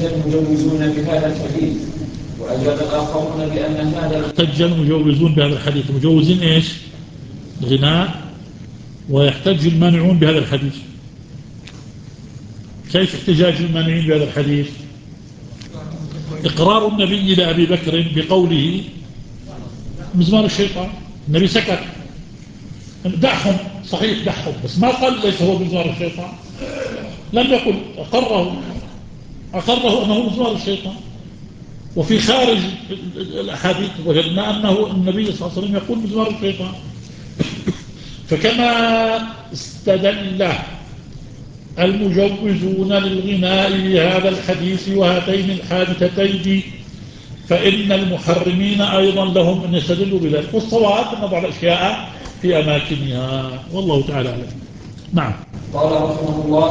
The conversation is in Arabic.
المجوزون بهذا الحديث، وأجاب الآخرون بأن هذا احتج المجوزون بهذا الحديث. مجوزين إيش؟ غناء. ويحتج المانعون بهذا الحديث. كيف احتجاج المانعين بهذا الحديث؟ إقرار النبي لأبي بكر بقوله مزمار الشيطان. النبي سكت، دعهم، صحيح دعهم، بس ما قال ليس هو مزمار الشيطان. لم يقل، أقره أنه مزمار الشيطان. وفي خارج الأحاديث وجدنا أنه النبي صلى الله عليه وسلم يقول مزمار الشيطان. فكما استدل المجوزون للغناء بهذا الحديث وهاتين الحادثتين، فإن المحرمين أيضا لهم أن يستدلوا بذلك. والصواب أن نضع الأشياء في أماكنها، والله تعالى أعلم. نعم. قال رحمه الله